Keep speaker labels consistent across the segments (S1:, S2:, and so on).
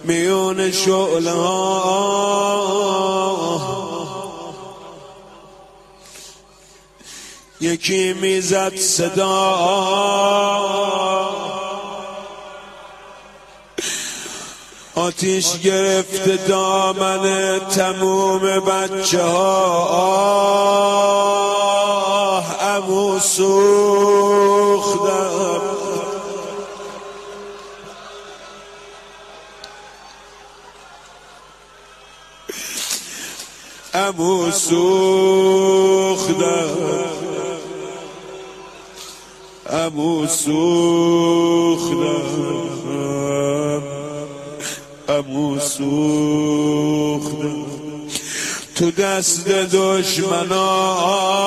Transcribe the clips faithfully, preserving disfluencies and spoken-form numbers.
S1: میون شعله ها یکی میزد صدا، آتیش گرفته دامن تموم بچه ها. عمو سوختم، عمو سوختم، عمو سوختم، عمو سوختم تو دست دشمنا.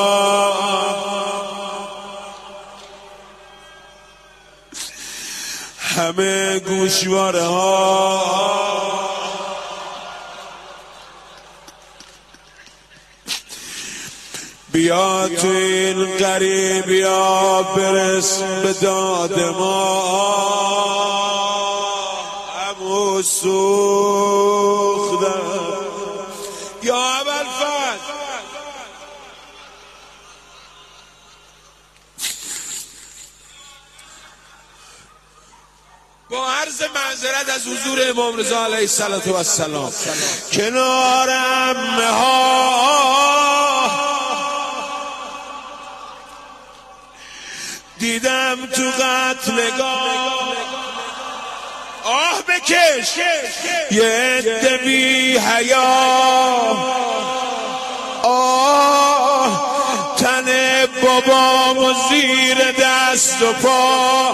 S1: همه گوشواره ها بیا تو این غریبی ها برس به داد ما. عمو سوختم یا ابوالفضل. با عرض معذرت از حضور امام رضا علیه السلام کنار عمه ها دیدم تو قتلگاه. آه بکش یه عده بی حیا، آه تن بابامو زیر دست و پا،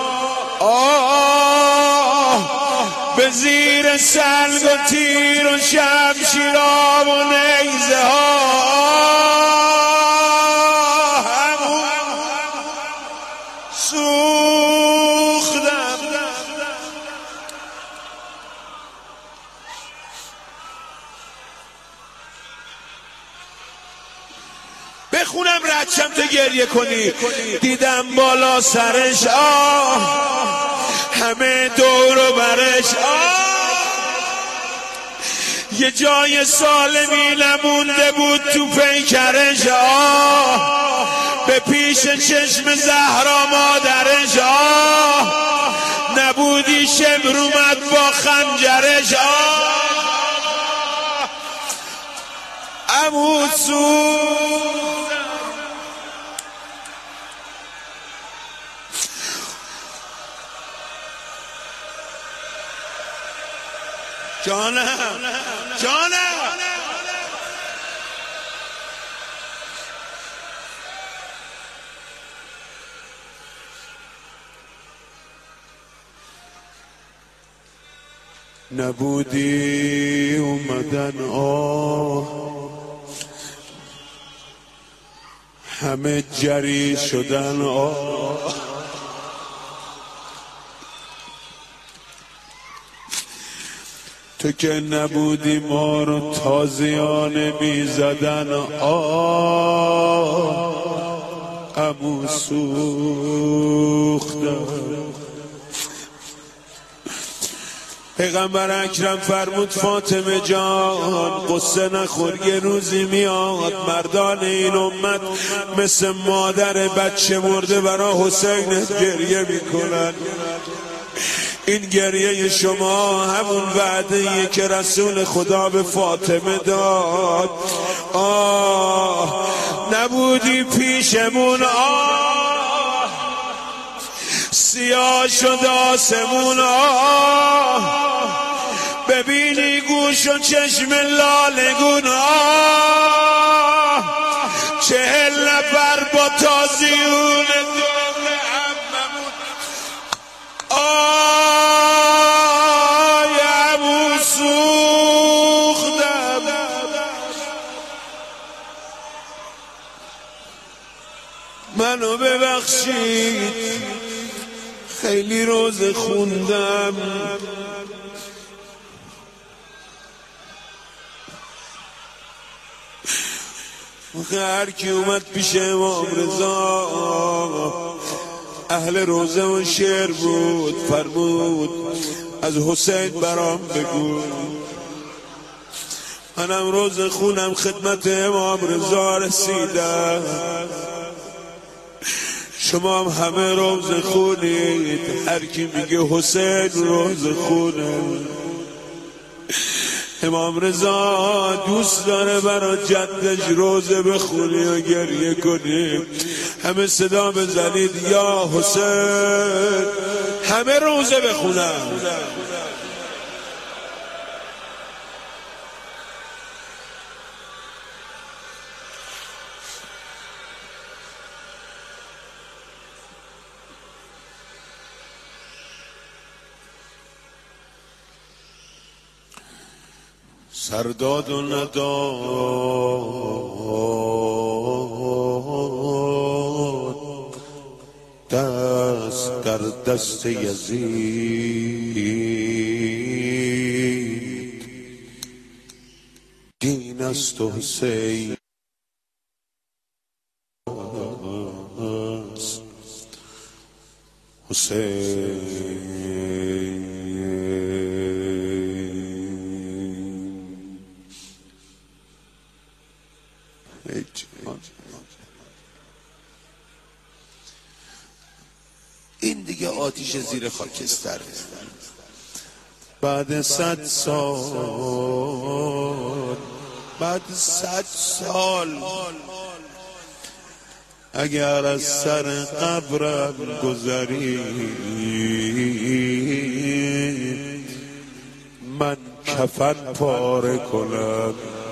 S1: آه به زیر سنگ و تیر و شمشیرام و نیزه ها. سوختم بخونم ردشم تو گریه کنی. دیدم بالا سرش آه، همه دور و برش آه، یه جای سالمی نمونده بود تو پیکرش آه، به پیش چشم زهرا مادرش آه، نبودی شمر اومد با خنجرش آه. عمو سوختم جانم جانم نبودی اومدن آه، همه جری شدن آه، تو که نبودی ما رو تازیانه می زدن آه. عمو سوختم. پیغمبر اکرم فرمود فاطمه جان قصه نخور، یه روزی میاد مردان این امت مثل مادر بچه مرده برا حسین گریه میکنن. این گریه شما همون وعده‌ایه که رسول خدا به فاطمه داد. آه نبودی پیشمون، آه سیاه شد آسمون، آه ببینی گوش و چشم لالگون، آه چهل نفر با تازیون دوم عممون، آه عمو سوختم. منو ببخشید خیلی روز خوندم، هر کی اومد پیش امام رضا اهل روزه و شعر بود، فرمود از حسین برام بگو. منم روز خونم خدمت امام رضا رسیدم، شما هم همه روز خونید. هر کی میگه حسین روز خونه. امام رضا دوست داره برا جدش روزه بخونی و گریه کنی. همه صدا بزنید یا حسین، همه روزه بخونن. سرداد و نداد دست در دست یزید، دین است و حسین حسین. این دیگه آتیش زیر خاکستر. بعد صد سال، بعد صد سال اگر از سر قبرم گذری، من کفن پاره کنم.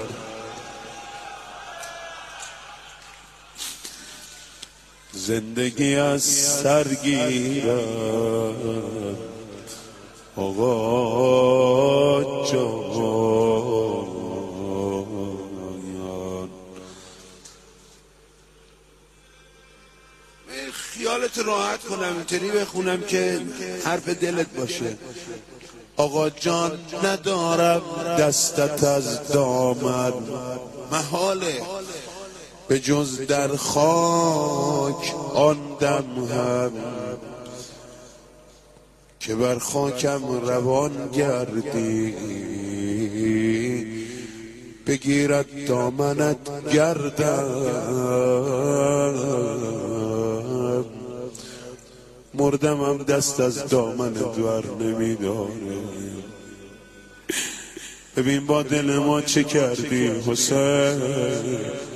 S1: زندگی از سر گیرم آقا جان. خیالت راحت کنم اینطوری بخونم که حرف دلت باشه. آقا جان ندارم دستت از دامن، محاله به جز در خاک آن دم هم که بر خاکم روان گردی، بگیرد دامنت گردم. مردم هم دست از دامنت ور نمیداره. ببین با دل ما چه کردی حسین.